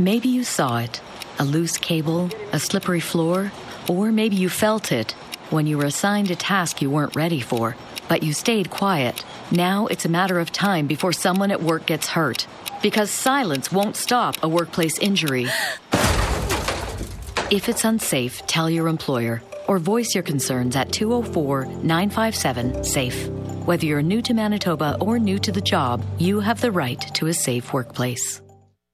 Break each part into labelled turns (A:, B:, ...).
A: Maybe you saw it, a loose cable, a slippery floor, or maybe you felt it when you were assigned a task you weren't ready for, but you stayed quiet. Now it's a matter of time before someone at work gets hurt, because silence won't stop a workplace injury. If it's unsafe, tell your employer or voice your concerns at 204-957-SAFE. Whether you're new to Manitoba or new to the job, you have the right to a safe workplace.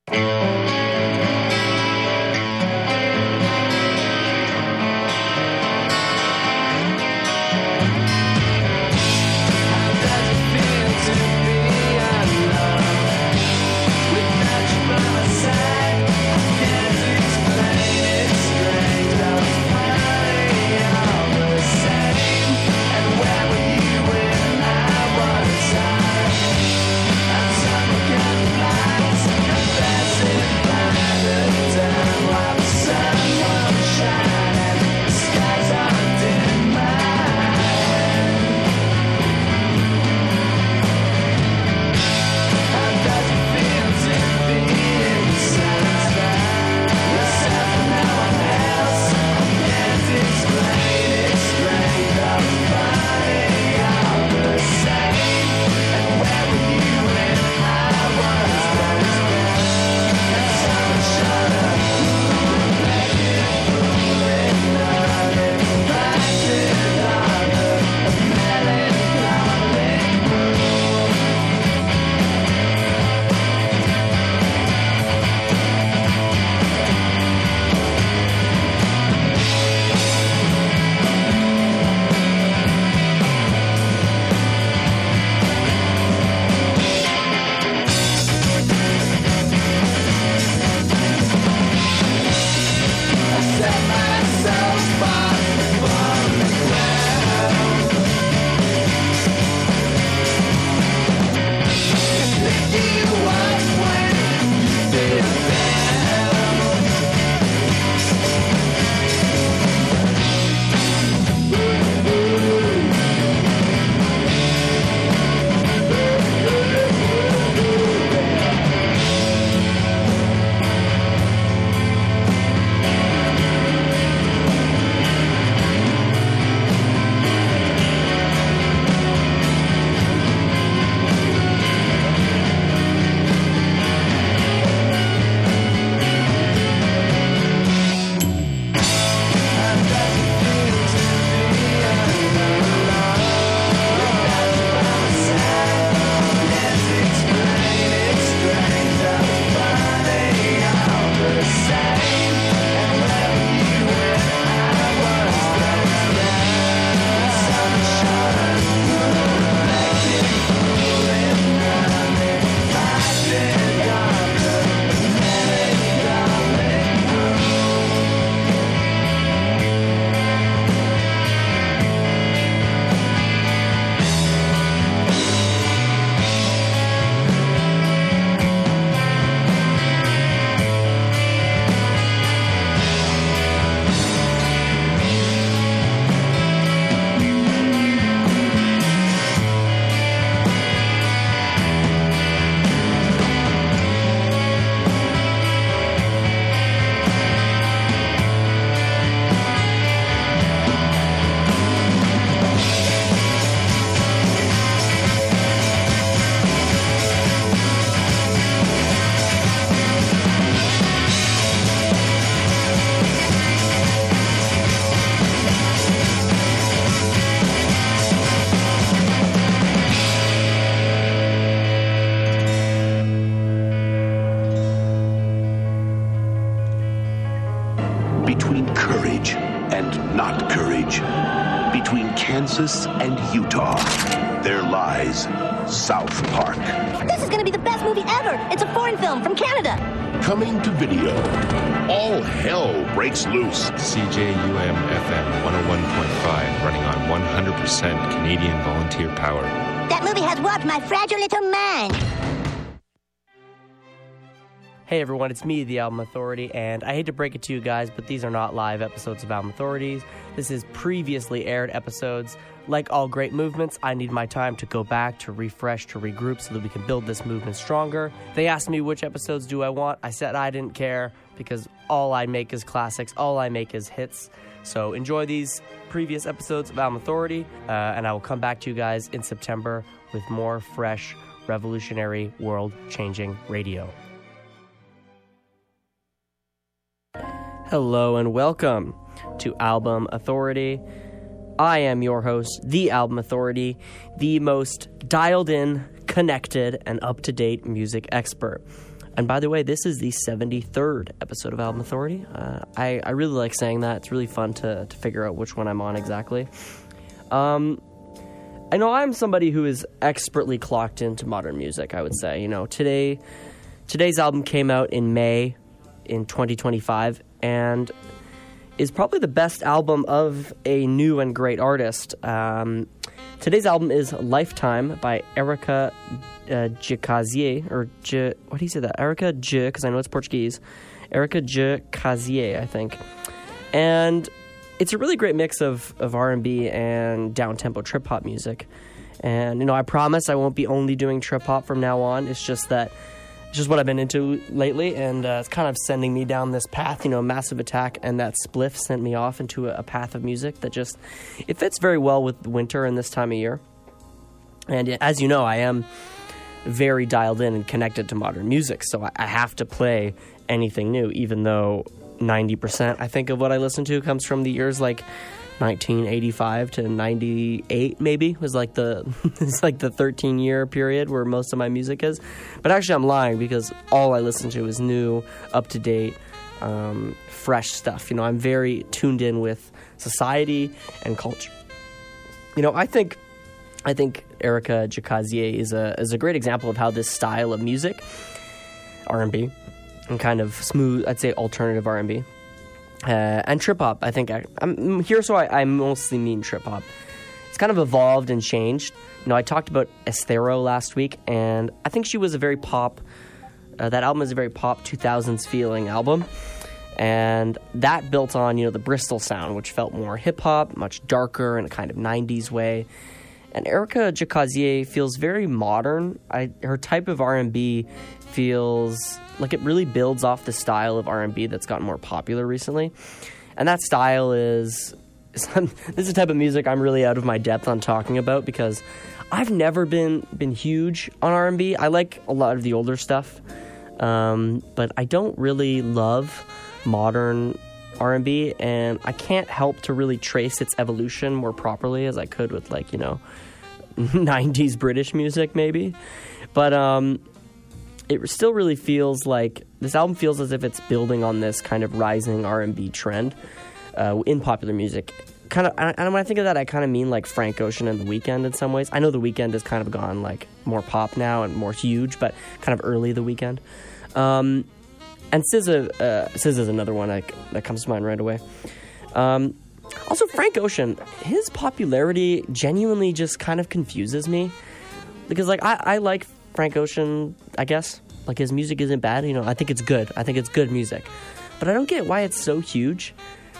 B: Between courage and not courage, between Kansas and Utah, there lies South Park.
C: This is going to be the best movie ever. It's a foreign film from Canada.
B: Coming to video. All hell breaks loose.
D: CJUM-FM 101.5, running on 100% Canadian volunteer power.
C: That movie has warped my fragile little mind.
E: Hey everyone, it's me, the Album Authority, and I hate to break it to you guys, but these are not live episodes of Album Authorities. This is previously aired episodes. Like all great movements, I need my time to go back, to refresh, to regroup so that we can build this movement stronger. They asked me which episodes do I want. I said I didn't care because all I make is classics, all I make is hits. So enjoy these previous episodes of Album Authority, and I will come back to you guys in September with more fresh, revolutionary, world-changing radio. Hello and welcome to Album Authority. I am your host, the Album Authority, the most dialed in, connected, and up-to-date music expert. And by the way, this is the 73rd episode of Album Authority. I really like saying that. It's really fun to figure out which one I'm on exactly. I know I'm somebody who is expertly clocked into modern music, I would say. You know, today's album came out in May in 2025, and is probably the best album of a new and great artist. Today's album is Lifetime by Erika Jakazier, or what do you say that? Erika J, because I know it's Portuguese. Erika Jakazier, I think. And it's a really great mix of R&B and down-tempo trip-hop music. And, you know, I promise I won't be only doing trip-hop from now on. It's just what I've been into lately, and it's kind of sending me down this path. You know, Massive Attack and that Spliff sent me off into a path of music that just, it fits very well with winter and this time of year. And as you know, I am very dialed in and connected to modern music, so I have to play anything new, even though 90%, I think, of what I listen to comes from the years like 1985 to 98, maybe, was like it's like the 13-year period where most of my music is. But actually, I'm lying, because all I listen to is new, up-to-date, fresh stuff. You know, I'm very tuned in with society and culture. You know, I think Erika Jakazier is a great example of how this style of music, R&B, and kind of smooth, I'd say alternative R&B, and trip-hop, I think I'm here, so I mostly mean trip-hop. It's kind of evolved and changed. You know, I talked about Estero last week, and I think she was a very pop, that album is a very pop 2000s feeling album. And that built on, you know, the Bristol sound, which felt more hip-hop, much darker in a kind of 90s way. And Erika Jakazier feels very modern. Her type of R&B feels like it really builds off the style of R&B that's gotten more popular recently. And that style is this is the type of music I'm really out of my depth on talking about, because I've never been huge on R&B. I like a lot of the older stuff, but I don't really love modern R&B, and I can't help to really trace its evolution more properly as I could with, like, you know, 90s British music maybe. But it still really feels like this album feels as if it's building on this kind of rising R&B trend in popular music. Kind of, and when I think of that, I kind of mean like Frank Ocean and The Weeknd in some ways. I know The Weeknd has kind of gone like more pop now and more huge, but kind of early The Weeknd. And SZA is another one that comes to mind right away. Also, Frank Ocean, his popularity genuinely just kind of confuses me. Because, like, I like Frank Ocean, I guess. Like, his music isn't bad, you know. I think it's good. I think it's good music. But I don't get why it's so huge.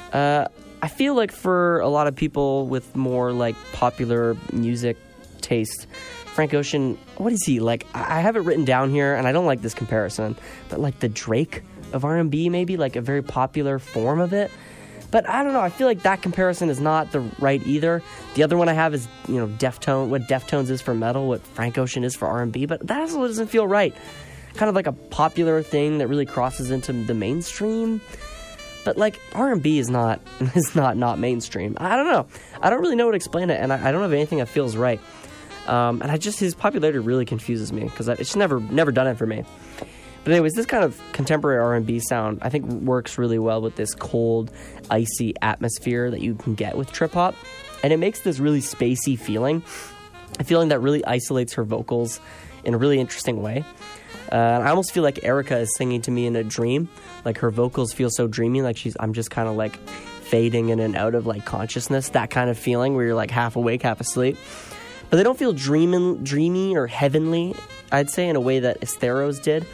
E: I feel like for a lot of people with more, like, popular music taste, Frank Ocean, what is he? Like, I have it written down here, and I don't like this comparison, but like the Drake of R&B, maybe, like a very popular form of it. But I don't know, I feel like that comparison is not the right either. The other one I have is, you know, Deftones, what Deftones is for metal, what Frank Ocean is for R&B, but that also doesn't feel right. Kind of like a popular thing that really crosses into the mainstream. But, like, R&B is not mainstream. I don't know. I don't really know how to explain it, and I don't have anything that feels right. And his popularity really confuses me, because it's never done it for me. But anyways, this kind of contemporary R&B sound, I think, works really well with this cold, icy atmosphere that you can get with trip-hop. And it makes this really spacey feeling, a feeling that really isolates her vocals in a really interesting way. I almost feel like Erika is singing to me in a dream. Like, her vocals feel so dreamy, like I'm just kind of, like, fading in and out of, like, consciousness. That kind of feeling where you're, like, half awake, half asleep. But they don't feel dreamy or heavenly, I'd say, in a way that Estero's did.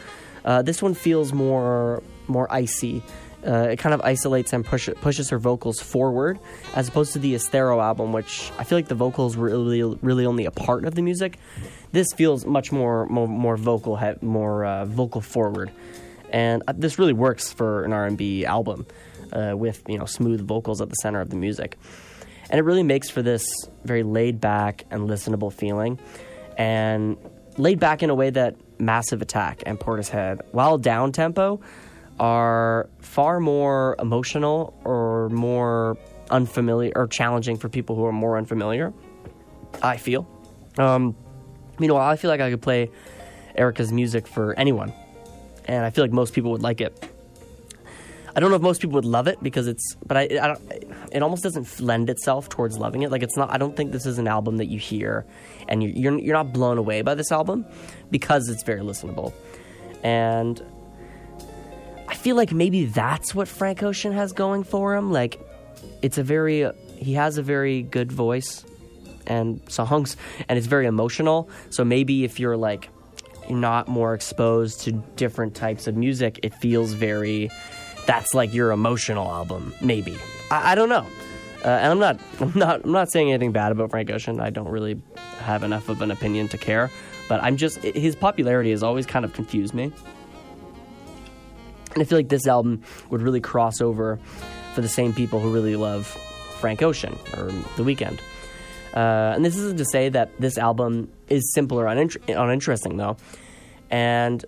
E: This one feels more icy. It kind of isolates and pushes her vocals forward, as opposed to the Estero album, which I feel like the vocals were really only a part of the music. This feels much more vocal forward, and this really works for an R&B album with smooth vocals at the center of the music, and it really makes for this very laid back and listenable feeling, and laid back in a way that Massive Attack and Portishead, while down tempo, are far more emotional or more unfamiliar or challenging for people who are more unfamiliar, I feel. Meanwhile, I feel like I could play Erykah's music for anyone, and I feel like most people would like it. I don't know if most people would love it it almost doesn't lend itself towards loving it. Like, it's not. I don't think this is an album that you hear and you're not blown away by this album, because it's very listenable. And I feel like maybe that's what Frank Ocean has going for him. Like, he has a very good voice and songs, and it's very emotional. So maybe if you're like not more exposed to different types of music, it feels that's like your emotional album. Maybe I don't know. And I'm not saying anything bad about Frank Ocean. I don't really have enough of an opinion to care. But his popularity has always kind of confused me. And I feel like this album would really cross over for the same people who really love Frank Ocean or The Weeknd. And this isn't to say that this album is simpler uninteresting, though. And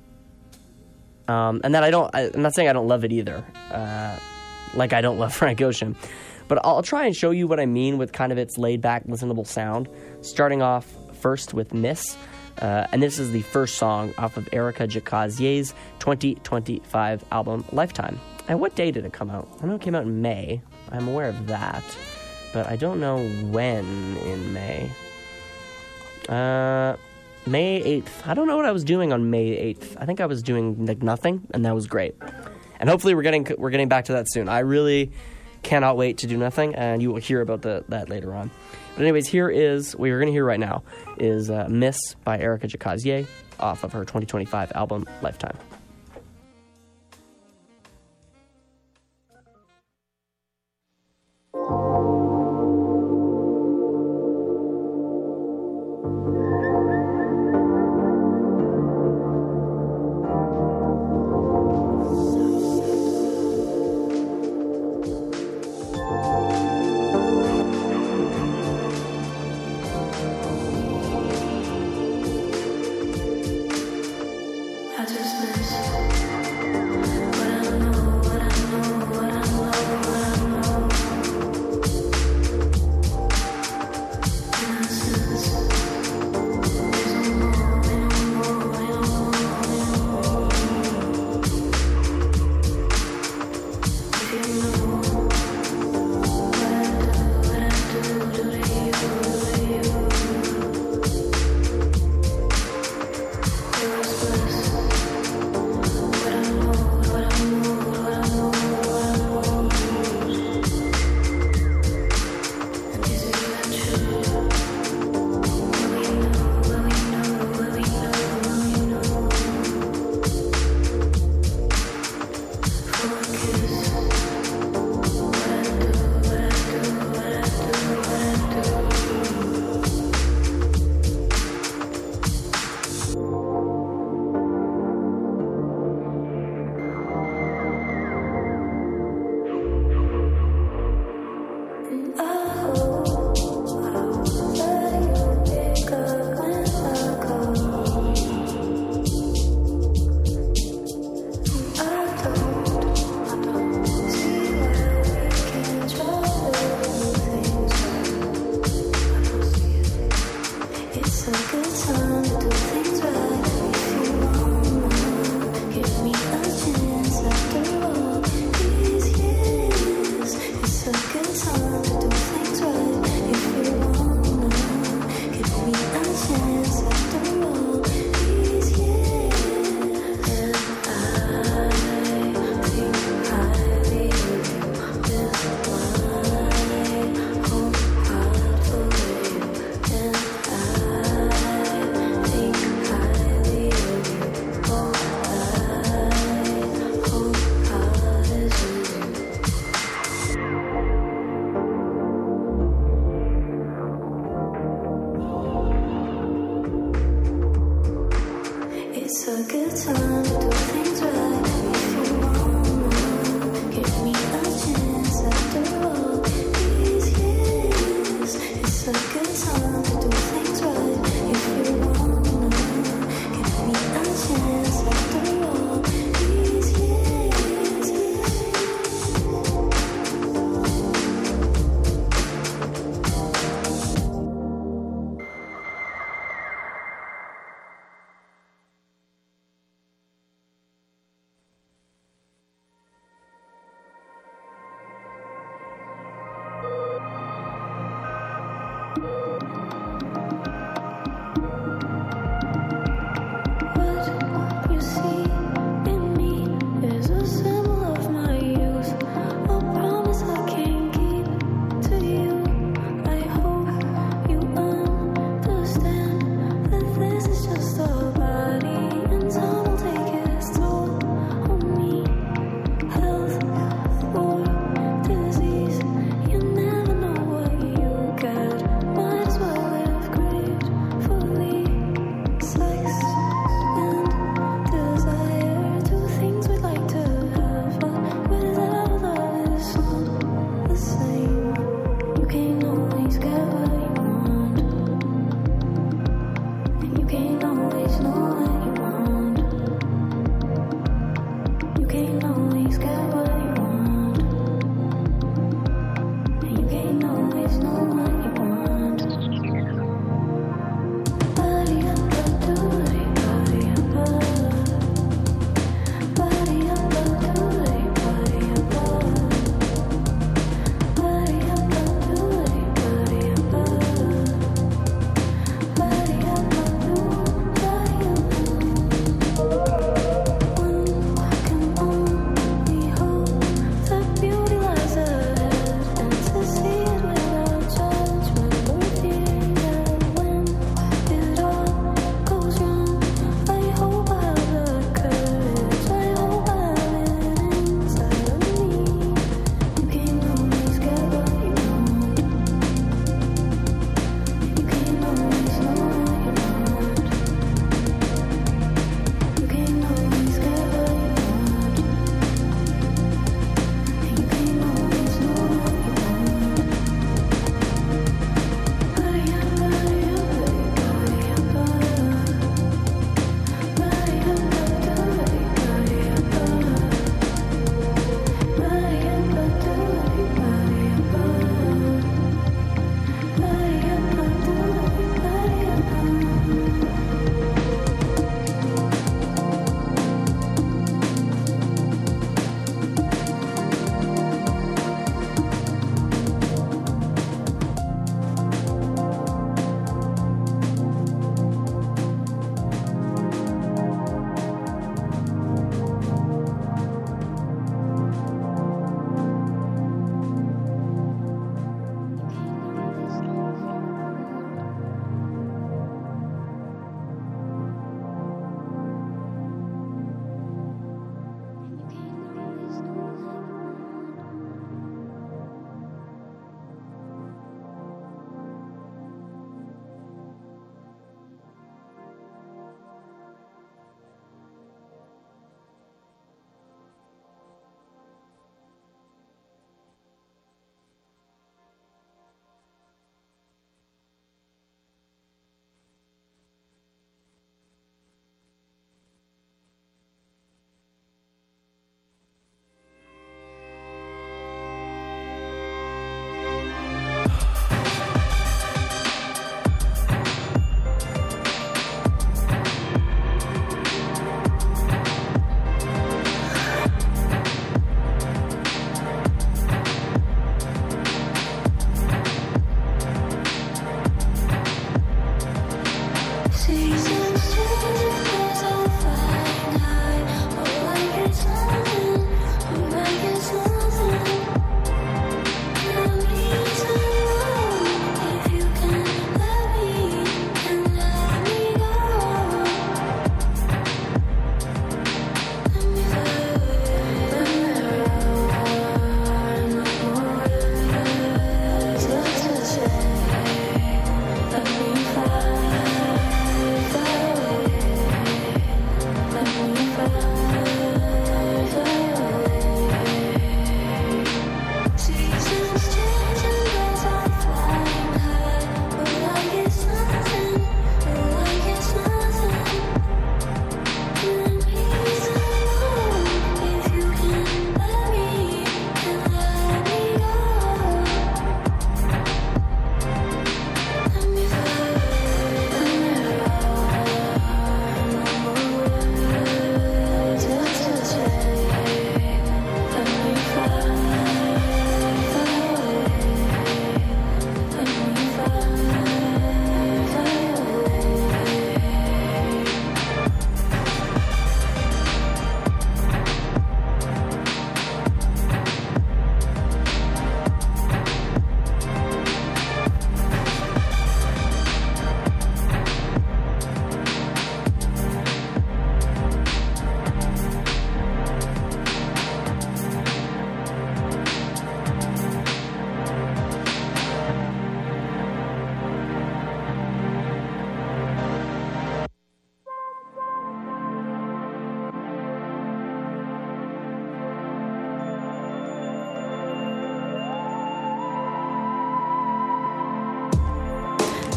E: that I'm not saying I don't love it either. Like I don't love Frank Ocean. But I'll try and show you what I mean with kind of its laid-back, listenable sound. Starting off first with Miss. And this is the first song off of Erykah Jacazier's 2025 album, Lifetime. And what day did it come out? I know it came out in May. I'm aware of that. But I don't know when in May. May 8th. I don't know what I was doing on May 8th. I think I was doing like nothing, and that was great. And hopefully we're getting back to that soon. I really cannot wait to do nothing, and you will hear about that later on. But anyways, what you're going to hear right now is Miss by Erykah Jacazier off of her 2025 album, Lifetime.
F: I just miss It's a good time to do things right. If you wanna give me a chance after all these years. It's a good time to do things right. If you wanna give me a chance after all these years.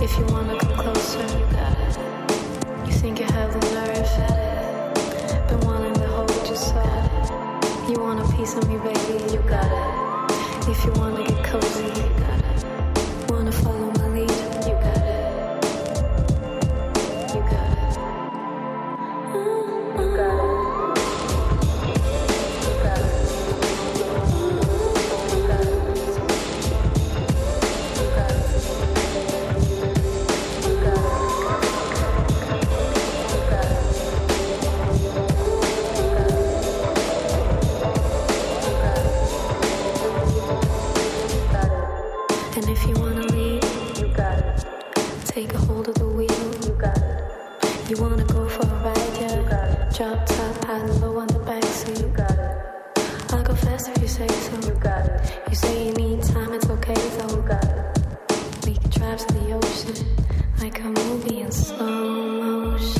F: If you wanna come closer, you got it. You think you have the nerve, been wanting to hold you so. You want a piece of me, baby, you got it. If you wanna get cozy, you got it. Wanna follow my lead, you got it. You got it. You got it. And if you wanna lead, you got it. Take a hold of the wheel, you got it. You wanna go for a ride, yeah, you got it. Drop top, high and low on the back, so you got it. I'll go fast if you say so, you got it. You say you need time, it's okay, though, you got it. We can drive to the ocean, like a movie in slow motion.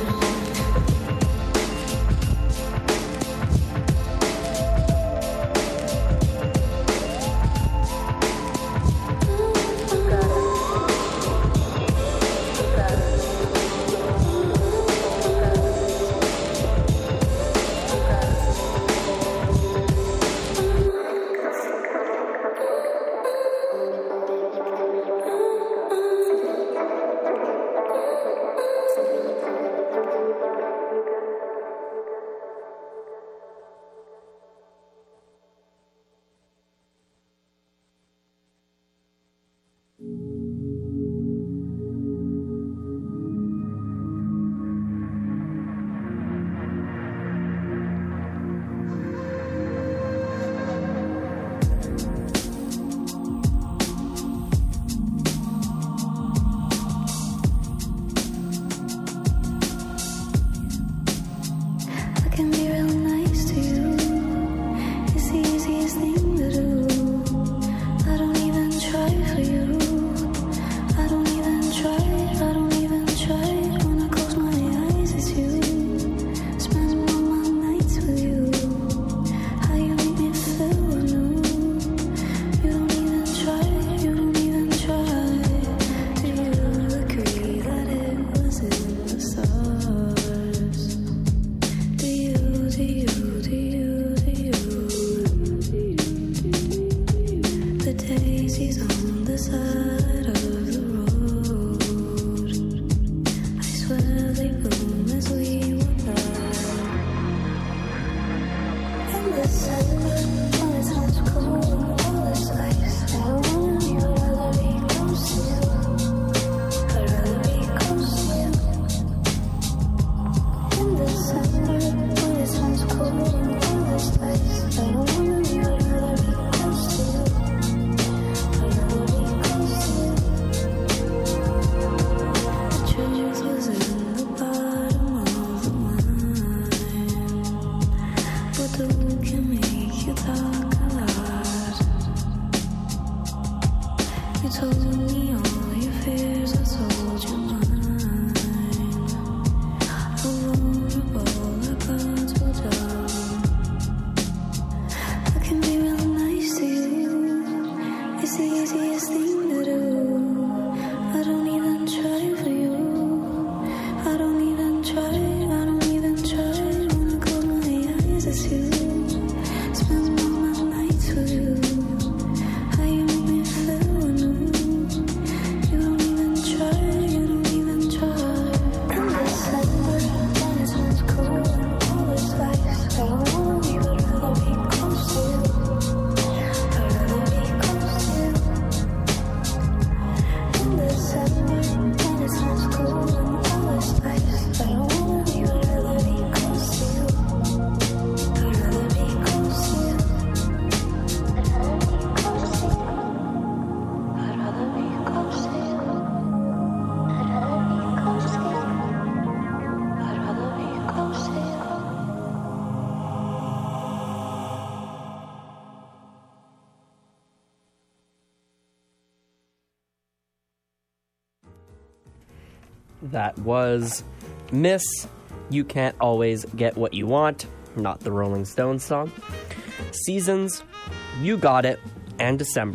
E: That was Miss You Can't Always Get What You Want, not the Rolling Stones song. Seasons, You Got It, and December,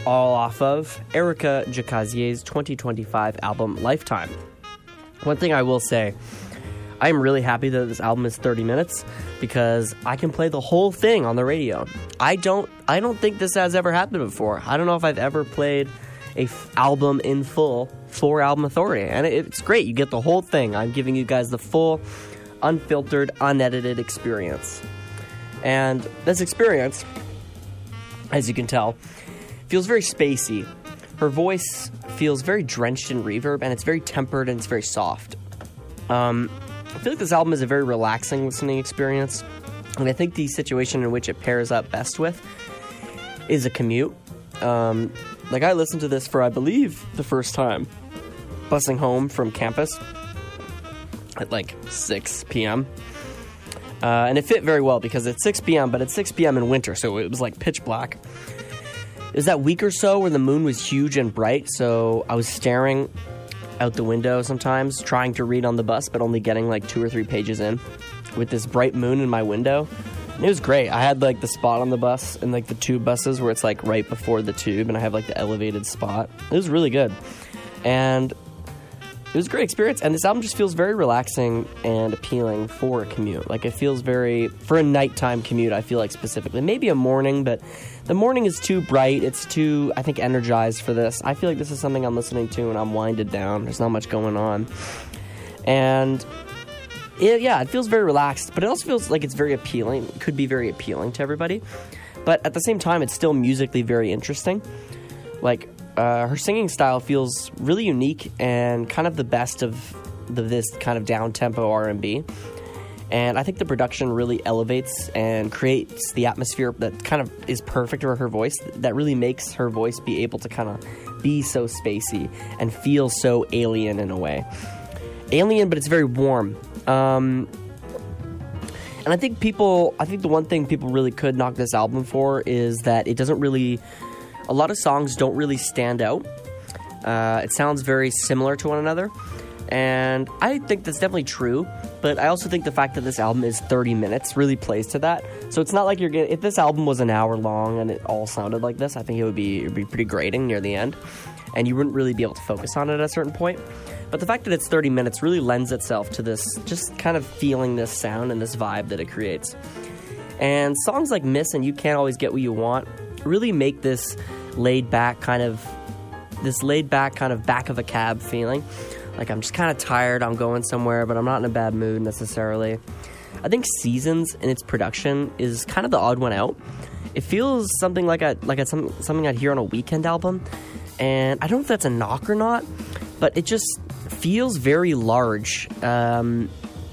E: all off of Erica Jacazier's 2025 album, Lifetime. One thing I will say, I am really happy that this album is 30 minutes because I can play the whole thing on the radio. I don't think this has ever happened before. I don't know if I've ever played a album in full for Album Authority, and it's great. You get the whole thing. I'm giving you guys the full, unfiltered, unedited experience. And this experience, as you can tell, feels very spacey. Her voice feels very drenched in reverb, and it's very tempered and it's very soft. I feel like this album is a very relaxing listening experience, and I think the situation in which it pairs up best with is a commute. Like, I listened to this for, I believe, the first time busing home from campus at like 6 p.m. And it fit very well because it's 6 p.m., but it's 6 p.m. in winter, so it was like pitch black. It was that week or so where the moon was huge and bright, so I was staring out the window sometimes, trying to read on the bus, but only getting like 2 or 3 pages in with this bright moon in my window. And it was great. I had like the spot on the bus and like the tube buses where it's like right before the tube, and I have like the elevated spot. It was really good. And it was a great experience, and this album just feels very relaxing and appealing for a commute. Like, it feels very, for a nighttime commute, I feel like specifically. Maybe a morning, but the morning is too bright. It's too, I think, energized for this. I feel like this is something I'm listening to when I'm winded down. There's not much going on. And it feels very relaxed, but it also feels like it's very appealing. It could be very appealing to everybody. But at the same time, it's still musically very interesting. Like, her singing style feels really unique and kind of the best of this kind of down-tempo R&B. And I think the production really elevates and creates the atmosphere that kind of is perfect for her voice, that really makes her voice be able to kind of be so spacey and feel so alien in a way. Alien, but it's very warm. And I think the one thing people really could knock this album for is that it doesn't really... A lot of songs don't really stand out. It sounds very similar to one another. And I think that's definitely true. But I also think the fact that this album is 30 minutes really plays to that. So it's not like you're getting... If this album was an hour long and it all sounded like this, I think it would be pretty grating near the end. And you wouldn't really be able to focus on it at a certain point. But the fact that it's 30 minutes really lends itself to this, just kind of feeling this sound and this vibe that it creates. And songs like Miss and You Can't Always Get What You Want really make this laid back kind of back of a cab feeling. Like, I'm just kind of tired, I'm going somewhere, but I'm not in a bad mood necessarily. I think Seasons in its production is kind of the odd one out. It feels something like something I'd hear on a Weeknd album, and I don't know if that's a knock or not, but it just feels very large. And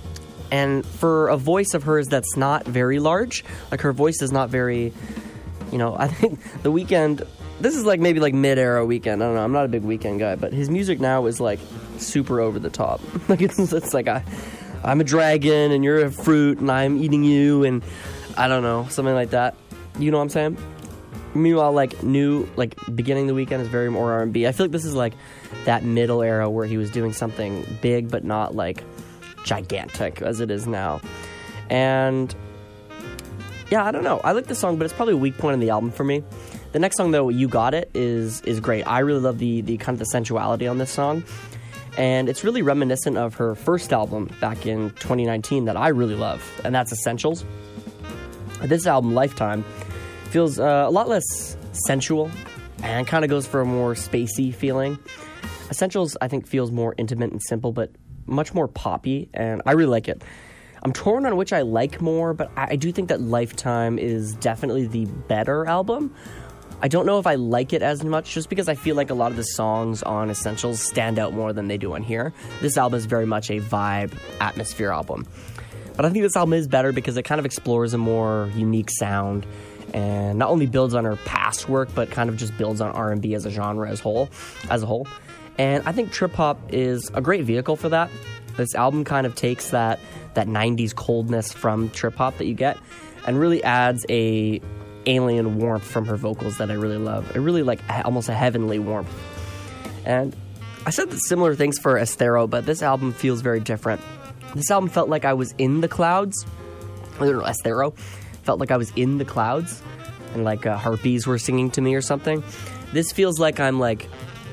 E: for a voice of hers that's not very large, like, her voice is not very... I think The Weeknd, this is like maybe like mid-era Weeknd. I don't know. I'm not a big Weeknd guy, but his music now is like super over the top. Like, it's like I'm a dragon and you're a fruit and I'm eating you, and I don't know, something like that. You know what I'm saying? Meanwhile, beginning The Weeknd is very more R&B. I feel like this is like that middle era where he was doing something big but not like gigantic as it is now. And yeah, I don't know. I like this song, but it's probably a weak point in the album for me. The next song, though, You Got It, is great. I really love the kind of the sensuality on this song. And it's really reminiscent of her first album back in 2019 that I really love, and that's Essentials. This album, Lifetime, feels a lot less sensual and kind of goes for a more spacey feeling. Essentials, I think, feels more intimate and simple, but much more poppy, and I really like it. I'm torn on which I like more, but I do think that Lifetime is definitely the better album. I don't know if I like it as much, just because I feel like a lot of the songs on Essentials stand out more than they do on here. This album is very much a vibe, atmosphere album. But I think this album is better because it kind of explores a more unique sound and not only builds on her past work, but kind of just builds on R&B as a genre as a whole. And I think trip-hop is a great vehicle for that. This album kind of takes that 90s coldness from trip-hop that you get and really adds a alien warmth from her vocals that I really love. It really, like, almost a heavenly warmth. And I said similar things for Estero, but this album feels very different. This album felt like I was in the clouds. I don't know, Estero felt like I was in the clouds and like harpies were singing to me or something. This feels like I'm like,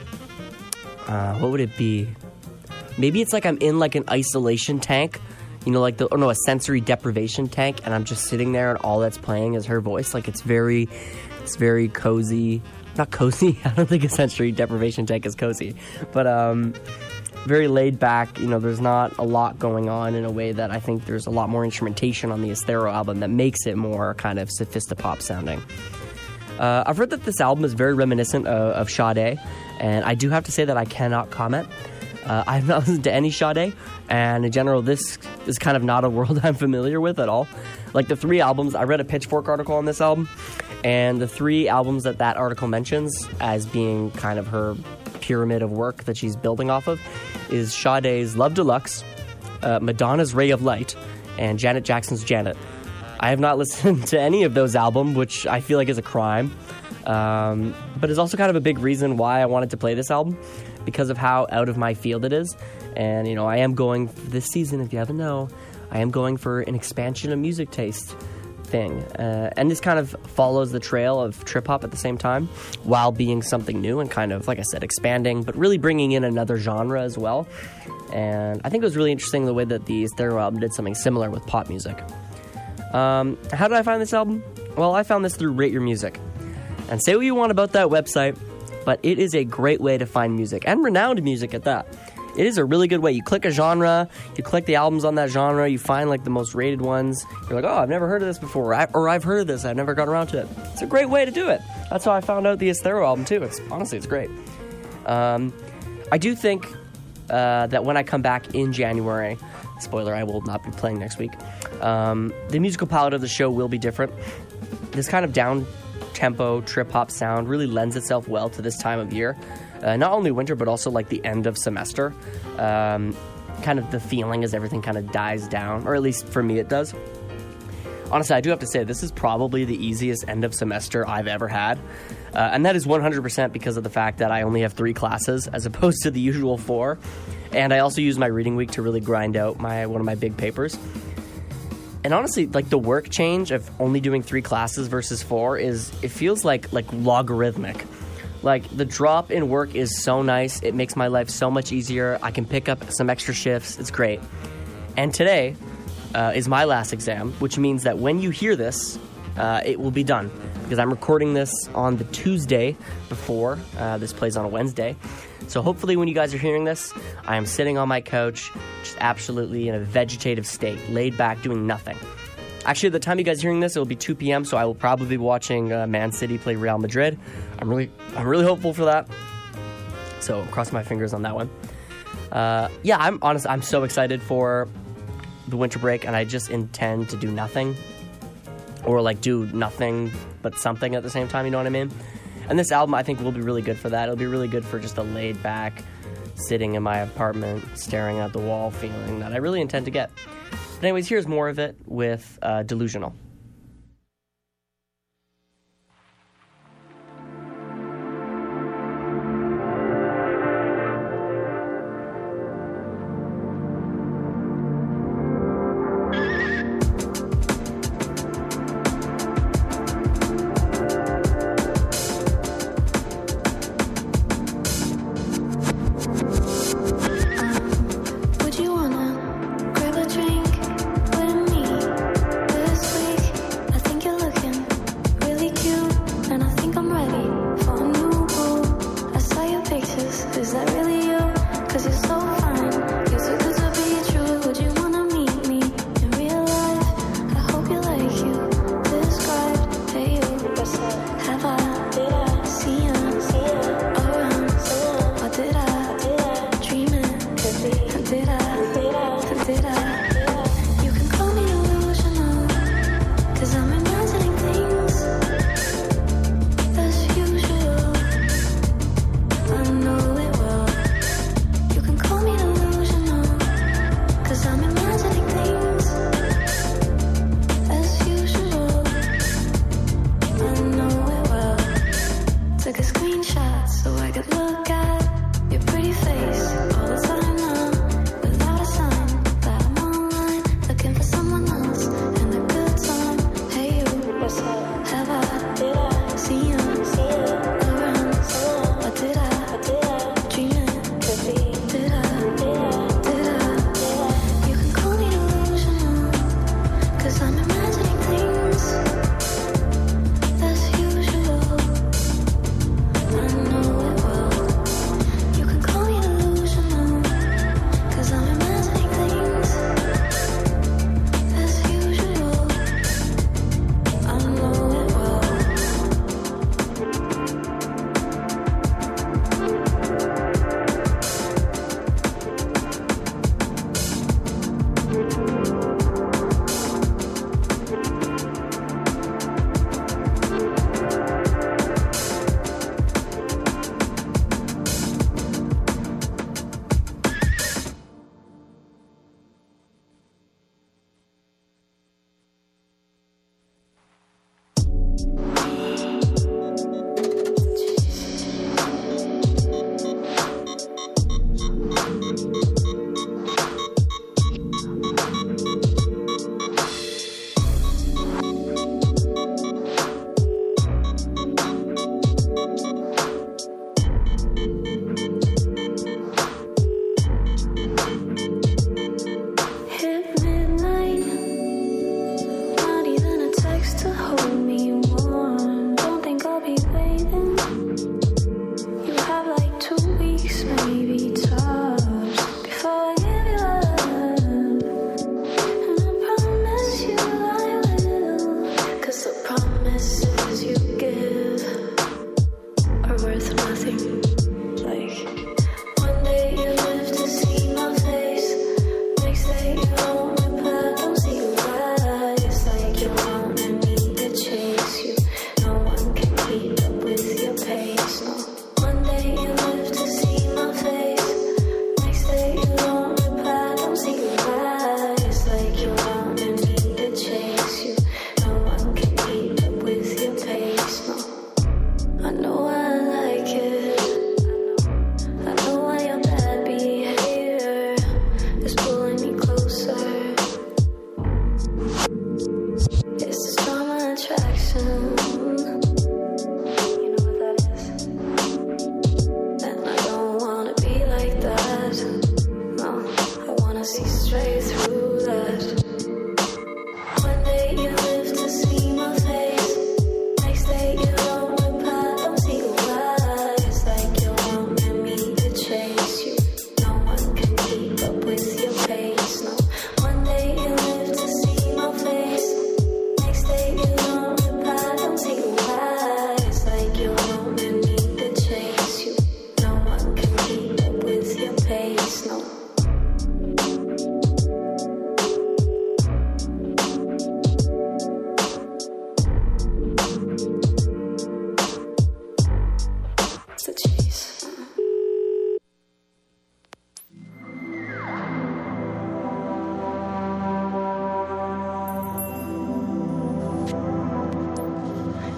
E: what would it be? Maybe it's like I'm in like an isolation tank, you know, like a sensory deprivation tank, and I'm just sitting there and all that's playing is her voice. Like it's very cozy. Not cozy. I don't think a sensory deprivation tank is cozy, but very laid back. You know, there's not a lot going on in a way that I think there's a lot more instrumentation on the Estero album that makes it more kind of sophisti-pop sounding. I've heard that this album is very reminiscent of Sade, and I do have to say that I cannot comment. I have not listened to any Sade, and in general, this is kind of not a world I'm familiar with at all. Like the 3 albums, I read a Pitchfork article on this album, and the 3 albums that article mentions as being kind of her pyramid of work that she's building off of is Sade's Love Deluxe, Madonna's Ray of Light, and Janet Jackson's Janet. I have not listened to any of those albums, which I feel like is a crime, but it's also kind of a big reason why I wanted to play this album, because of how out of my field it is. And, you know, I am going this season, if you haven't know, I am going for an expansion of music taste thing. And this kind of follows the trail of trip-hop at the same time, while being something new and kind of, like I said, expanding, but really bringing in another genre as well. And I think it was really interesting the way that the Estero album did something similar with pop music. How did I find this album? Well, I found this through Rate Your Music. And say what you want about that website, but it is a great way to find music, and renowned music at that. It is a really good way. You click a genre, you click the albums on that genre, you find like the most rated ones. You're like, oh, I've never heard of this before, or I've heard of this, I've never got around to it. It's a great way to do it. That's how I found out the Estero album too. Honestly, it's great. I do think that when I come back in January, spoiler, I will not be playing next week, the musical palette of the show will be different. This kind of down-tempo, trip-hop sound really lends itself well to this time of year. Not only winter, but also like the end of semester. Kind of the feeling as everything kind of dies down, or at least for me it does. Honestly, I do have to say, this is probably the easiest end of semester I've ever had. And that is 100% because of the fact that I only have 3 classes as opposed to the usual 4. And I also use my reading week to really grind out one of my big papers. And honestly, like the work change of only doing 3 classes versus 4 it feels like logarithmic. Like, the drop in work is so nice. It makes my life so much easier. I can pick up some extra shifts. It's great. And today is my last exam, which means that when you hear this, it will be done. Because I'm recording this on the Tuesday before. This plays on a Wednesday. So hopefully when you guys are hearing this, I am sitting on my couch, just absolutely in a vegetative state, laid back, doing nothing. Actually, at the time you guys are hearing this, it will be 2 p.m., so I will probably be watching Man City play Real Madrid. I'm really hopeful for that. So, cross my fingers on that one. I'm so excited for the winter break, and I just intend to do nothing. Or, like, do nothing but something at the same time, you know what I mean? And this album, I think, will be really good for that. It'll be really good for just a laid-back, sitting in my apartment, staring at the wall feeling that I really intend to get. But anyways, here's more of it with Delusional.
F: Would you wanna grab a drink with me this week?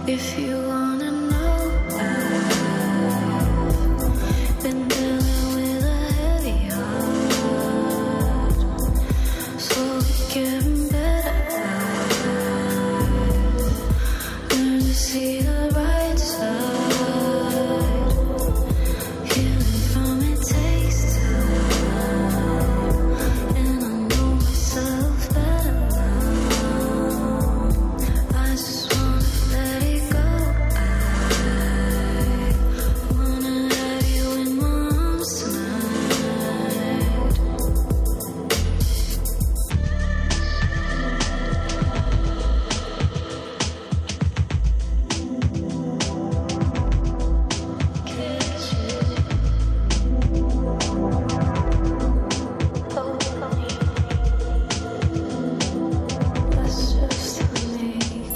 F: If you wanna know, I've been dealing with a heavy heart, slowly getting better. Learn to see the right side. Healing from it takes time, and I know myself better now. I just wanna let it go. I wanna have you in my arms tonight. Kiss you, over me. Let's just make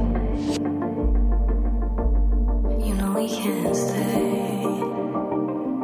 F: we can't stay.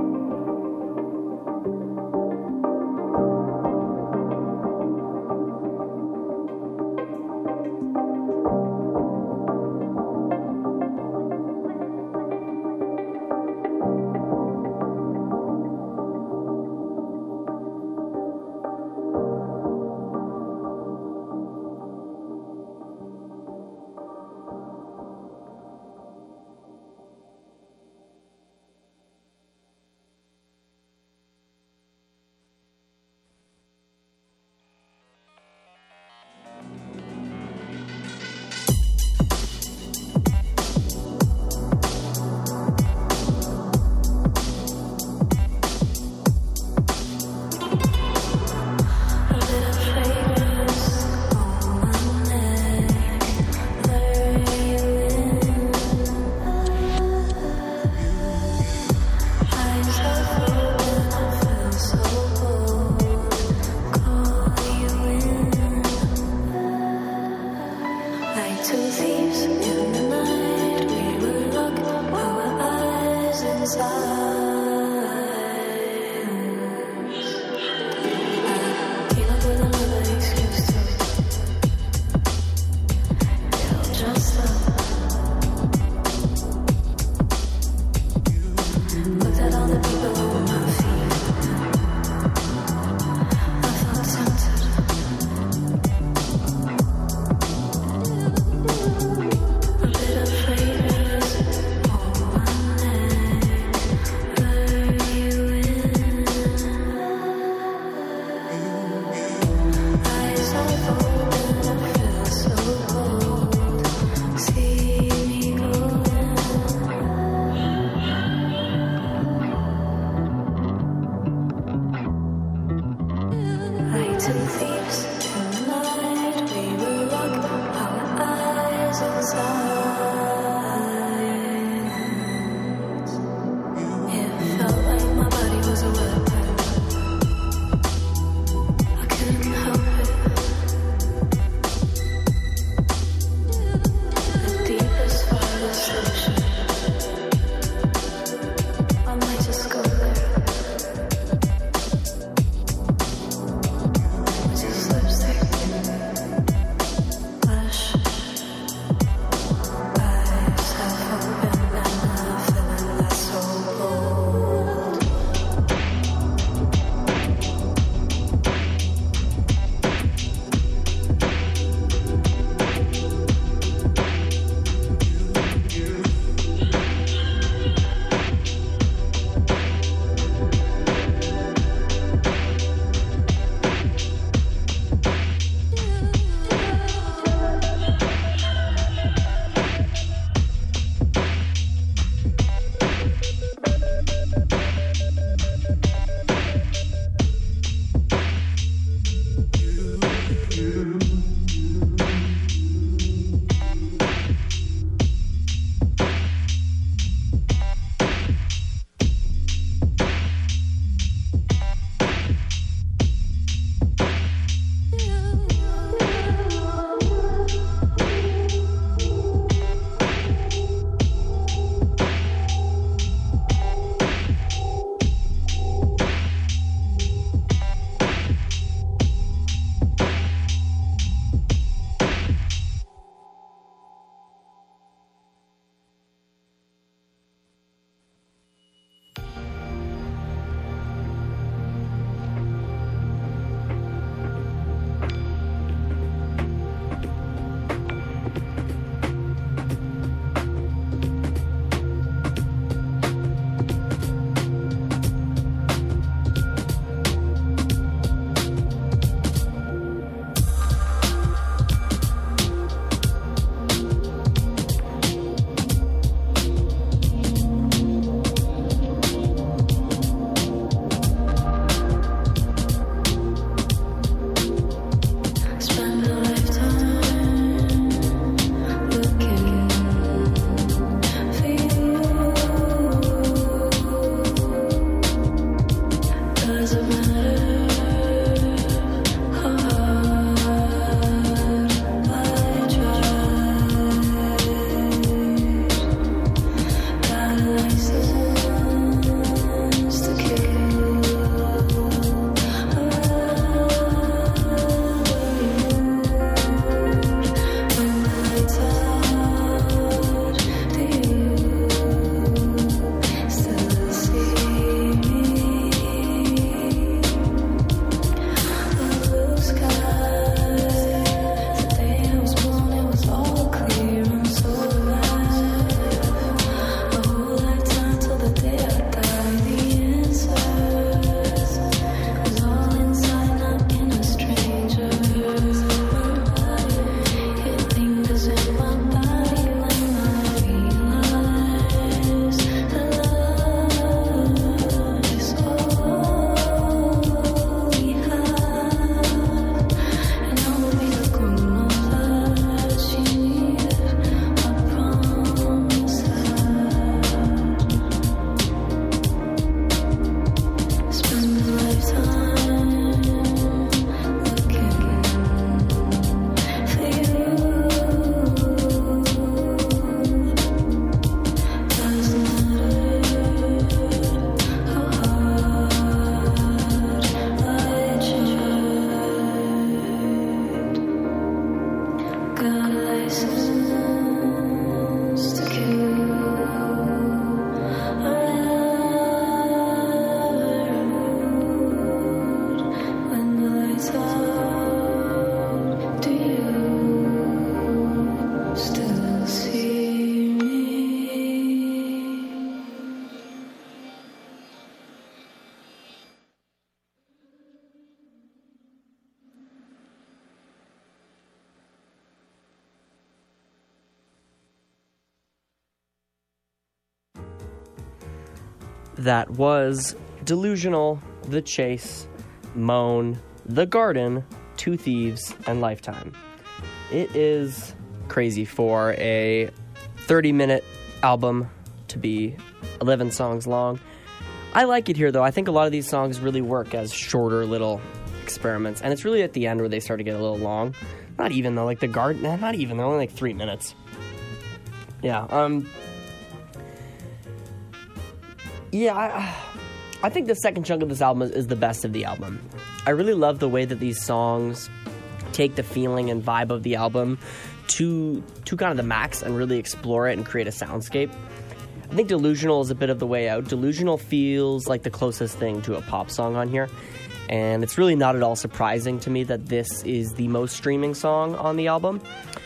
E: that was Delusional, The Chase, Moan, The Garden, Two Thieves, and Lifetime. It is crazy for a 30-minute album to be 11 songs long. I like it here, though. I think a lot of these songs really work as shorter little experiments, and it's really at the end where they start to get a little long. Not even, though. Like, The Garden, not even. They're only like 3 minutes. Yeah, I think the second chunk of this album is the best of the album. I really love the way that these songs take the feeling and vibe of the album to kind of the max and really explore it and create a soundscape. I think Delusional is a bit of the way out. Delusional feels like the closest thing to a pop song on here, and it's really not at all surprising to me that this is the most streaming song on the album.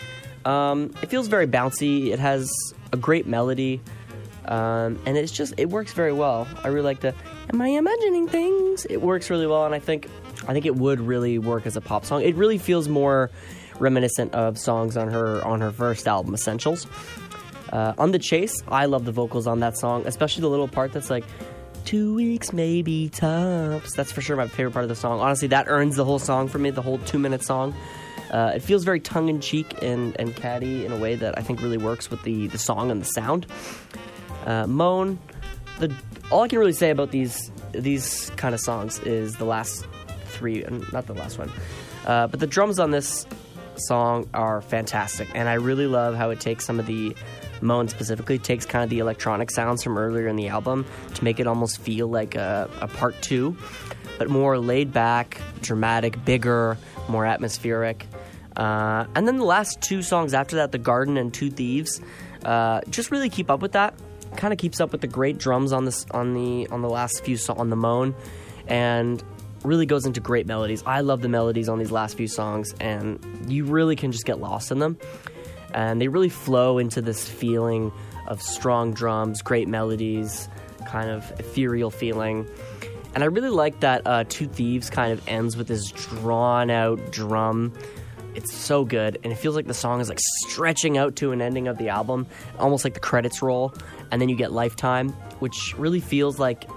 E: It feels very bouncy. It has a great melody. And it works very well. I really like the "Am I imagining things?" It works really well, and I think it would really work as a pop song. It really feels more reminiscent of songs on her first album, Essentials. On The Chase, I love the vocals on that song, especially the little part that's like 2 weeks, maybe tops. That's for sure my favorite part of the song. Honestly, that earns the whole song for me, the whole 2-minute song. It feels very tongue-in-cheek and catty in a way that I think really works with the song and the sound. Moan, all I can really say about these kind of songs is the last 3, not the last one, but the drums on this song are fantastic, and I really love how it takes some of the Moan specifically takes kind of the electronic sounds from earlier in the album to make it almost feel like a part 2, but more laid back, dramatic, bigger, more atmospheric. And then the last 2 songs after that, The Garden and Two Thieves, just really keep up with that. Kind of keeps up with the great drums on the last few on the Moan, and really goes into great melodies. I love the melodies on these last few songs, and you really can just get lost in them. And they really flow into this feeling of strong drums, great melodies, kind of ethereal feeling. And I really like that Two Thieves kind of ends with this drawn-out drum. It's so good, and it feels like the song is like stretching out to an ending of the album, almost like the credits roll, and then you get Lifetime, which really feels like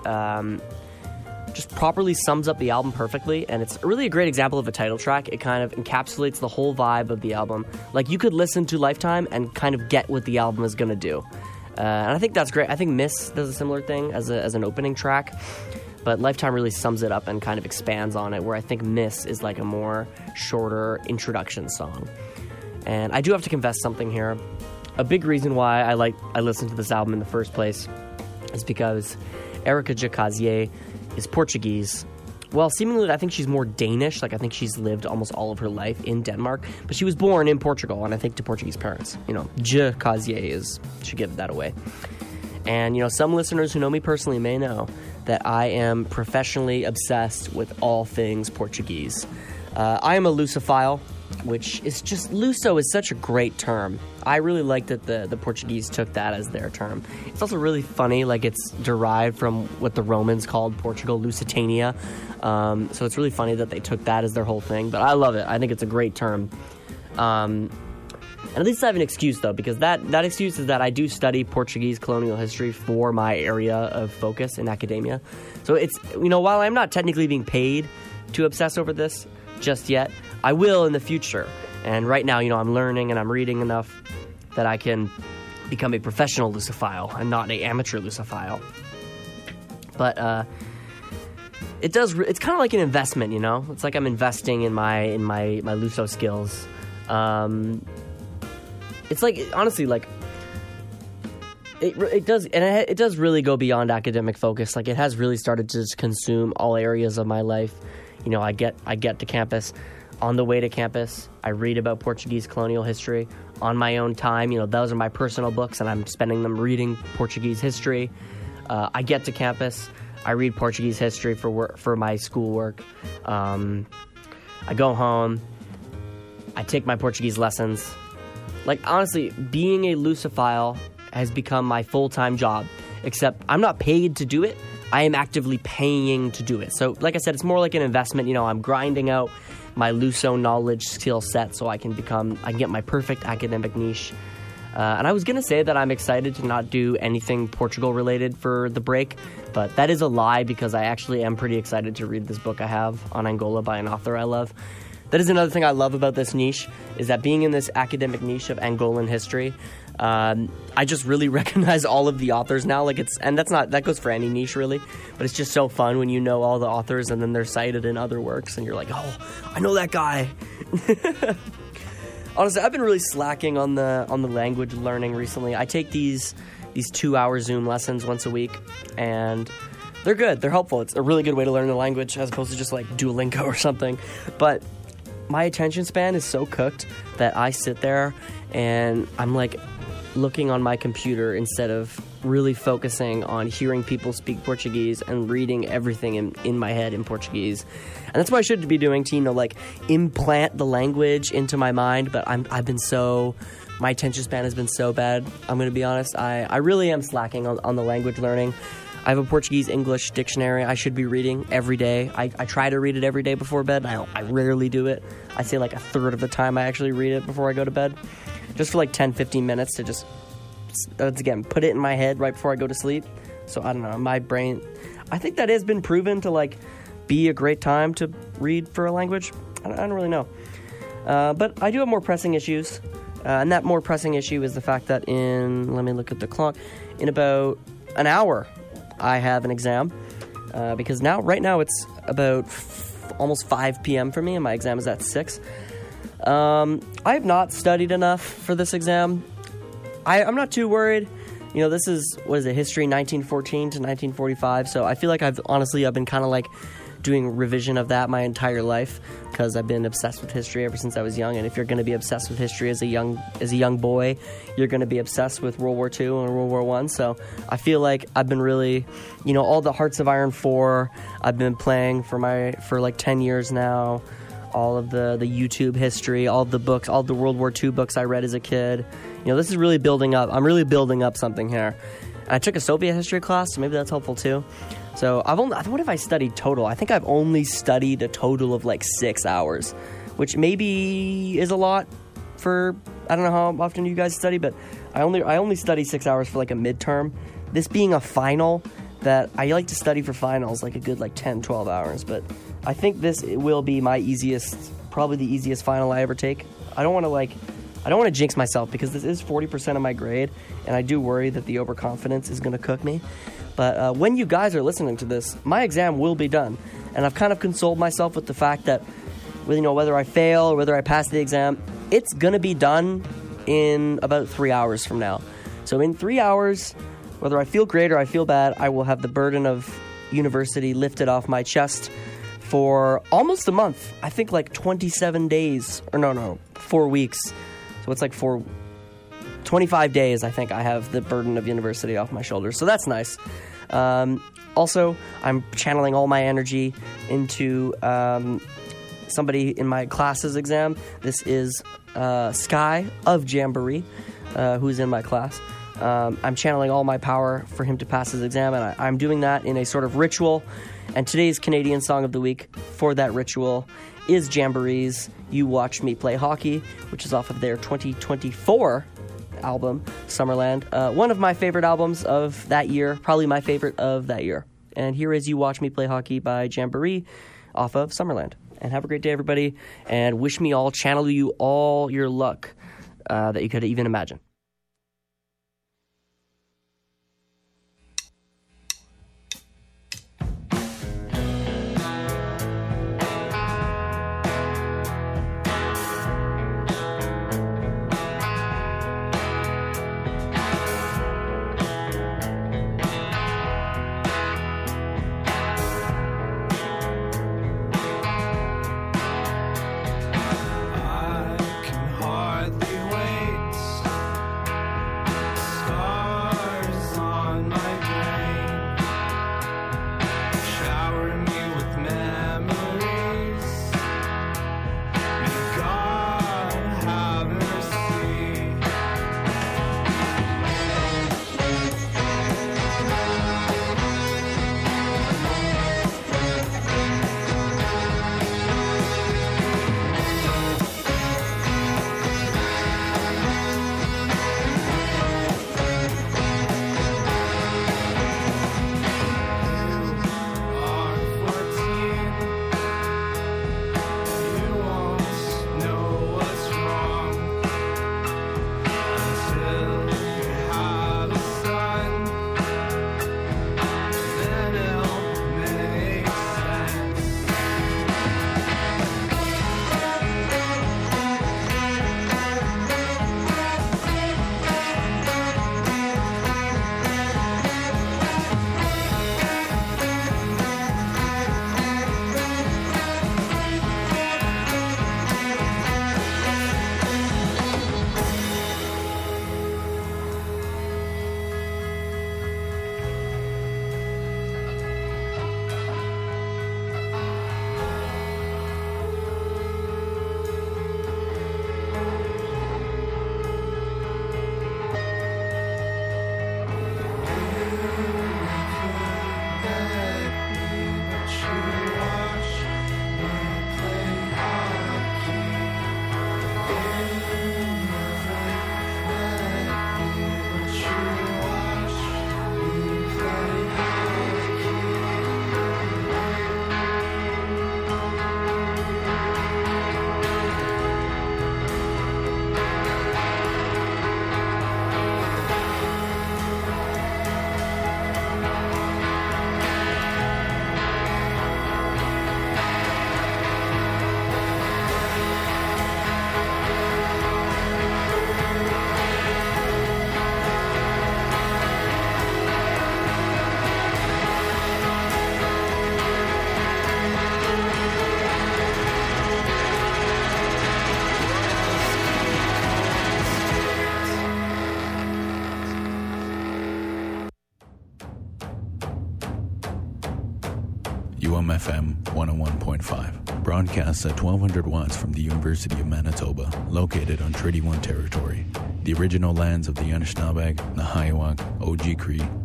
E: just properly sums up the album perfectly, and it's really a great example of a title track. It kind of encapsulates the whole vibe of the album. Like, you could listen to Lifetime and kind of get what the album is going to do. And I think that's great. I think Miss does a similar thing as an opening track, but Lifetime really sums it up and kind of expands on it, where I think Miss is like a more shorter introduction song. And I do have to confess something here. A big reason why I listened to this album in the first place is because Erika Jakazier is Portuguese. Well, seemingly, I think she's more Danish. Like, I think she's lived almost all of her life in Denmark, but she was born in Portugal, and I think to Portuguese parents. You know, Jakazier should give that away. And, you know, some listeners who know me personally may know that I am professionally obsessed with all things Portuguese. I am a Lusophile, which is just, Luso is such a great term. I really like that the Portuguese took that as their term. It's also really funny, like it's derived from what the Romans called Portugal, Lusitania. So it's really funny that they took that as their whole thing, but I love it. I think it's a great term. And at least I have an excuse, though, because that excuse is that I do study Portuguese colonial history for my area of focus in academia. So it's, you know, while I'm not technically being paid to obsess over this just yet, I will in the future. And right now, you know, I'm learning and I'm reading enough that I can become a professional Lusophile and not an amateur Lusophile. But it's kind of like an investment, you know? It's like I'm investing in my Luso skills. It's like, honestly, like, it does really go beyond academic focus. Like, it has really started to just consume all areas of my life. You know, I get to campus. On the way to campus, I read about Portuguese colonial history on my own time. You know, those are my personal books, and I'm spending them reading Portuguese history. I get to campus. I read Portuguese history for my schoolwork. I go home. I take my Portuguese lessons. Like, honestly, being a Lusophile has become my full-time job, except I'm not paid to do it. I am actively paying to do it. So, like I said, it's more like an investment. You know, I'm grinding out my Luso knowledge skill set so I can get my perfect academic niche. And I was going to say that I'm excited to not do anything Portugal related for the break, but that is a lie because I actually am pretty excited to read this book I have on Angola by an author I love. That is another thing I love about this niche, is that being in this academic niche of Angolan history, I just really recognize all of the authors now. That goes for any niche really, but it's just so fun when you know all the authors and then they're cited in other works and you're like, oh, I know that guy. Honestly, I've been really slacking on the language learning recently. I take these 2-hour Zoom lessons once a week, and they're good. They're helpful. It's a really good way to learn the language as opposed to just like Duolingo or something. But my attention span is so cooked that I sit there and I'm like looking on my computer instead of really focusing on hearing people speak Portuguese and reading everything in my head in Portuguese. And that's what I should be doing to, implant the language into my mind. But my attention span has been so bad. I'm going to be honest. I really am slacking on the language learning. I have a Portuguese-English dictionary I should be reading every day. I try to read it every day before bed. I rarely do it. I say a third of the time I actually read it before I go to bed. Just for 10-15 minutes to just, again, put it in my head right before I go to sleep. So I don't know, my brain, I think that has been proven to be a great time to read for a language. I don't really know. But I do have more pressing issues. And that more pressing issue is the fact that let me look at the clock, in about an hour I have an exam. Because right now it's about almost 5 p.m. for me and my exam is at 6. I have not studied enough for this exam. I'm not too worried. This is, history 1914 to 1945, so I feel like I've been kind of doing revision of that my entire life because I've been obsessed with history ever since I was young, and if you're going to be obsessed with history as a young boy, you're going to be obsessed with World War II and World War I, so I feel like I've been really, all the Hearts of Iron 4, I've been playing for 10 years now. All of the YouTube history, all of the books, all of the World War II books I read as a kid. This is really building up. I'm really building up something here. And I took a Soviet history class, so maybe that's helpful too. So what have I studied total? I think I've only studied a total of 6 hours, which maybe is a lot for, I don't know how often you guys study, but I only study 6 hours for a midterm. This being a final, that I like to study for finals, a good 10, 12 hours, but I think this will be my probably the easiest final I ever take. I don't want to jinx myself because this is 40% of my grade, and I do worry that the overconfidence is going to cook me. But when you guys are listening to this, my exam will be done, and I've kind of consoled myself with the fact that, whether I fail or whether I pass the exam, it's going to be done in about 3 hours from now. So in 3 hours, whether I feel great or I feel bad, I will have the burden of university lifted off my chest for almost a month. I think 27 days, or no, 4 weeks. So it's 25 days, I think I have the burden of university off my shoulders. So that's nice. Also, I'm channeling all my energy into somebody in my class's exam. This is Sky of Jamboree, who's in my class. I'm channeling all my power for him to pass his exam, and I'm doing that in a sort of ritual. And today's Canadian Song of the Week for that ritual is Jamboree's You Watch Me Play Hockey, which is off of their 2024 album, Summerland. One of my favorite albums of that year, probably my favorite of that year. And here is You Watch Me Play Hockey by Jamboree off of Summerland. And have a great day, everybody, and channel you all your luck that you could even imagine.
G: I can hardly wait UMFM 101.5 broadcasts at 1200 watts from the University of Manitoba, located on Treaty 1 territory, the original lands of the Anishinaabeg, Nahiawak, Oji-Cree,